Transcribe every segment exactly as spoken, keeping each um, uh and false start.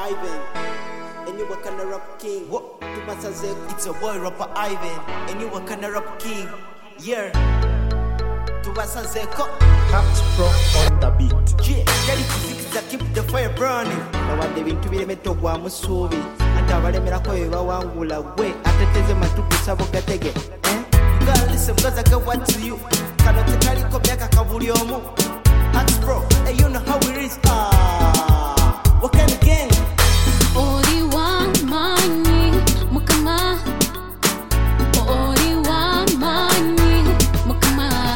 Ivan, and you work on the rap king. What? To Masazek. It's a boy rapper Ivan, and you a kind of rap king. Yeah. To Masazeko. Hats Pro on the beat. Yeah. Kali kuzikiza keep the fire burning. Nawadde ebintu biremeto gwa musuubi ate abalemerako bye bawangula gwe ateteze matukusa bogatege eh? You gotta listen because I got what to you. Kano tekaliko myaka kabuli omu. Hats Pro, hey you know how it is. Ah, what kind of gang? Ori wa mani mukama, ori wa mani mukama,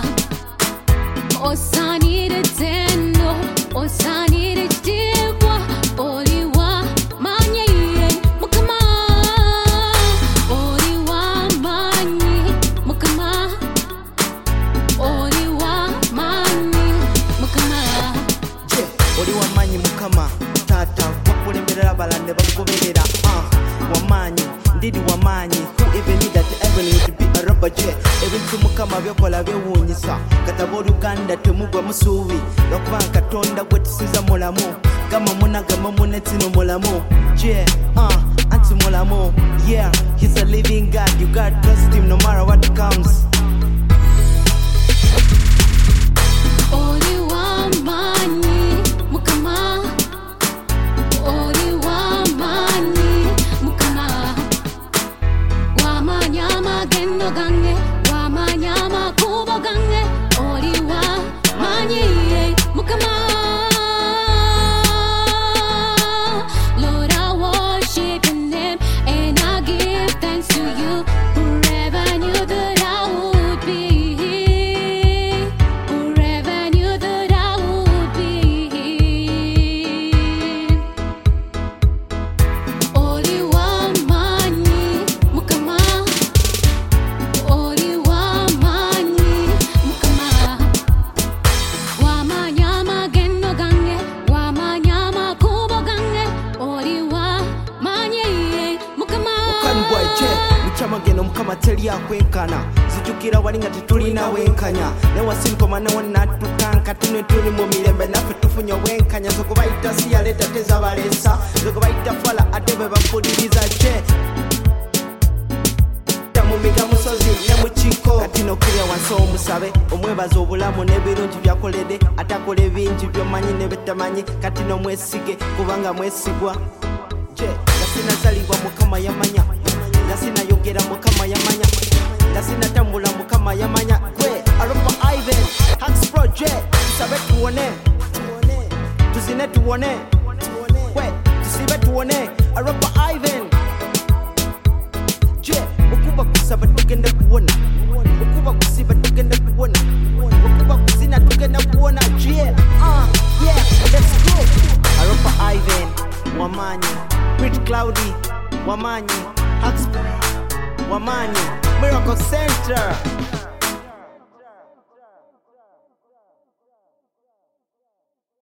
osani de teno, osani de jibwa, ori wa mani mukama, ori wa mani mukama, ori wa mani mukama. Yeah, oli wamanyi mukama tata wakulemerera abalande bakugoberera uh, wamanyi ndidi wamanyi who even knew that Evan would be a rapper j ebintu mukama byokola byewuunyisa kataba oluganda temugwa musuubi lwakuba katonda gwe tusinza mulamu gama muna gama muna tino mulamu j uh, anti mulamu yeah he's a living God you gotta trust him no matter what comes. Ori wa mani mukama, ori wa mani mukama, wa manyama gendo gange, wa manyama kubo gange, ori wa mani mukama. Lord, I worship your name and I give thanks to you. Whoever knew that I would be, whoever knew that I would be. Ori wa mani mukama, ori wa mani mukama, wa manyama gendo gange, wa manyama kubo gange, ori wa mani mukama. Kanbwa je mukyamageno mukama teri akwenkana zijukira wali nga tetulina wenkanya newasinkoma newonatukanka tune tuli mu mirembe naffe tufunye obwenkanya zokubayita siyaleeta tezabalesa zokubayita fala ate bwe bapuliriza je mumiga musozi ne mukiko kati nokirya wansi omusabe omwebaza obulamu n'ebirungi byakolede atakola ebingi byomanyi ne betamanyi kati nomwesige kubanga mwesigwa je nga sinazalibwa mukama yamanya nga sinayogera mukama yamanya nga sinatambula mukama yamanya gwe aropa Ivan Hats Pro je tusabe tuwone tuzine tuwone gwe tusibe tuwone aropa Ivan je okuba kusaba tugenda kuwona okuba kusiba tugenda kuwona okuba kuzina tugenda kuwona je ah yeah let's go aropa Ivan wamanyi Pretty Cloudy wamanyi Hats Pro wamanyi Miracle Center.